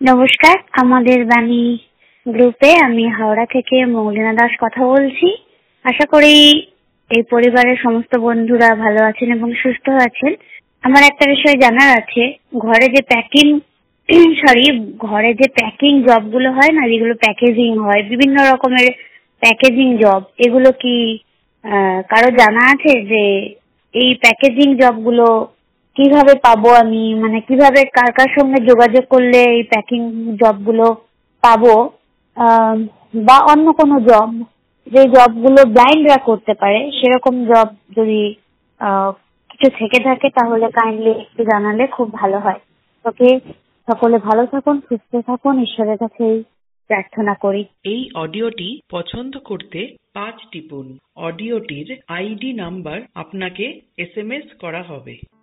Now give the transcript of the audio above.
নমস্কার, আমাদের বাণী গ্রুপে আমি হাওড়া থেকে মৌলিনা দাস কথা বলছি। আশা করি এই পরিবারের সমস্ত বন্ধুরা ভালো আছেন এবং সুস্থ আছেন। আমার একটা বিষয় জানার আছে, ঘরে যে প্যাকিং ঘরে যে প্যাকিং জবগুলো হয় না, যেগুলো প্যাকেজিং হয়, বিভিন্ন রকমের প্যাকেজিং জব, এগুলো কি কারো জানা আছে যে এই প্যাকেজিং জবগুলো কিভাবে পাবো আমি, মানে কিভাবে কার কার সঙ্গে যোগাযোগ করলে এই প্যাকিং জবগুলো পাবো, বা অন্য কোনো জব, যে জবগুলো ব্লাইন্ডরা করতে পারে, সেরকম জব যদি কিছু থেকে থাকে তাহলে কাইন্ডলি একটু জানালে খুব ভালো হয়। ওকে, সকলে ভালো থাকুন, সুস্থ থাকুন, ঈশ্বরের কাছে প্রার্থনা করি। এই অডিওটি পছন্দ করতে 5 টিপুন। অডিওটির আইডি নাম্বার আপনাকে SMS করা হবে।